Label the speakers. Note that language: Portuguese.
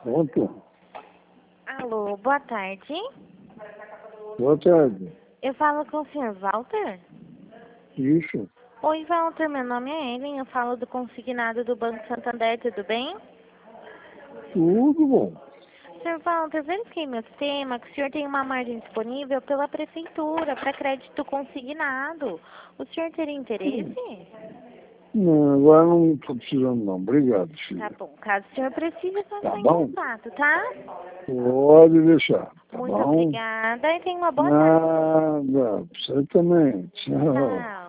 Speaker 1: Pronto.
Speaker 2: Alô, boa tarde.
Speaker 1: Boa tarde.
Speaker 2: Eu falo com o senhor Walter?
Speaker 1: Isso.
Speaker 2: Oi, Walter, meu nome é Ellen, eu falo do consignado do Banco Santander, tudo bem?
Speaker 1: Tudo bom.
Speaker 2: Senhor Walter, verifiquei meu sistema que o senhor tem uma margem disponível pela prefeitura para crédito consignado. O senhor teria interesse?
Speaker 1: Não, agora não estou precisando não. Obrigado,
Speaker 2: Tá
Speaker 1: filha.
Speaker 2: bom, caso o senhor precise, é só
Speaker 1: Tá
Speaker 2: entrar em
Speaker 1: bom?
Speaker 2: contato, tá?
Speaker 1: Pode deixar. Tá
Speaker 2: Muito
Speaker 1: bom?
Speaker 2: obrigada e tenha uma boa tarde.
Speaker 1: Nada. Você também. Tchau.
Speaker 2: Tchau.